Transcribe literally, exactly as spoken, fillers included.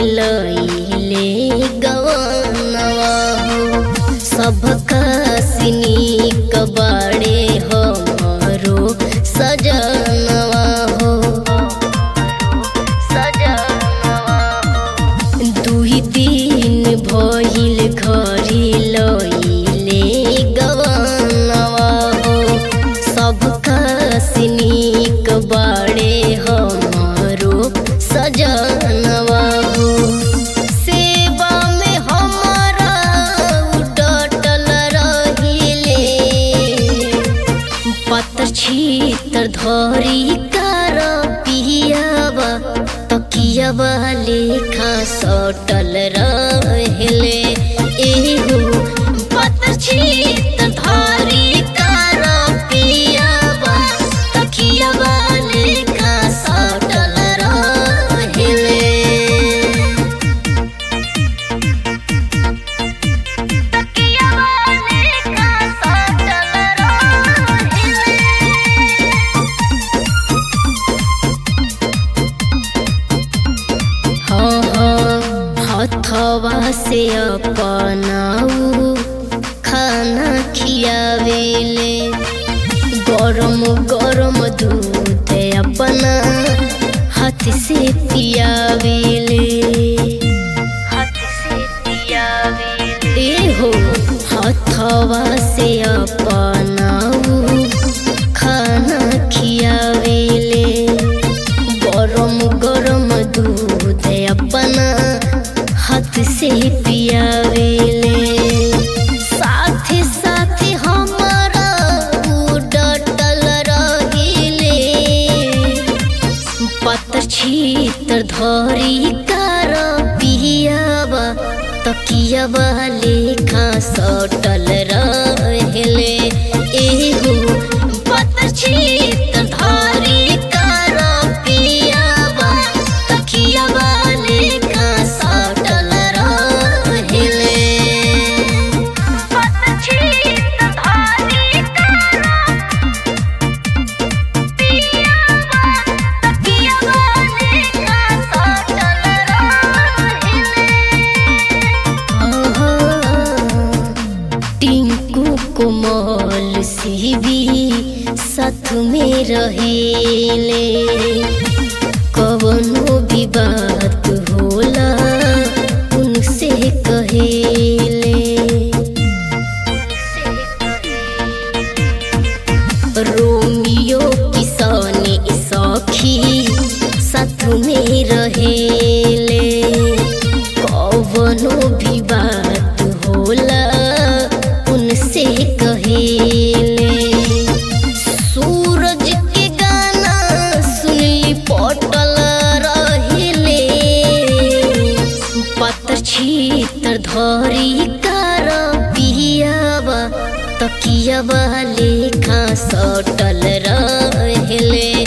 लइले गवनवा हो सबका सिनीक बाड़े हमरो सजनवा हो दुई दिन भइल घरे लइले गवनवा हो सबका सिनीक बाड़े हमरो सजनवा हो सेवा में हमारा डटल रहिले पत्थर छीतर धरी कर पियावा तकियावा लेखा सटल रहले एहो पत्थर छीतर धरी कर पियावा तकियावा लेखा सटल रहले हथवा से अपनाऊ खाना खियावेले गरम गरम दूध अपना हाथ से पियावेले हाथ से पियावेले एहो हथवा से अपनाऊ खाना खियावेले गरम गरम दूध अपना हाथ से पियावेले साथे साथे हमारा डटल रहिले पत्थर छीतर धरी कर पियावा तकियावा लेखा सटल रहले एहो पत्थर छीतर धरी कर पियावा तकियावा लेखा सटल रहले पत्थर छीतर धरी कर पियावा तकियावा लेखा सटल रहले टिंकू कोमल सीवी साथ में रहेले कवनो भी बात होला उनसे कहेले रोमियो किसानी सखी साथ में रहेले कवनो भी बात होला उनसे कहेले सूरज के गाना सुनली पटल रहिले पत्थर छीतर धरी कर पियावा तकियावा लेखा सटल रहले।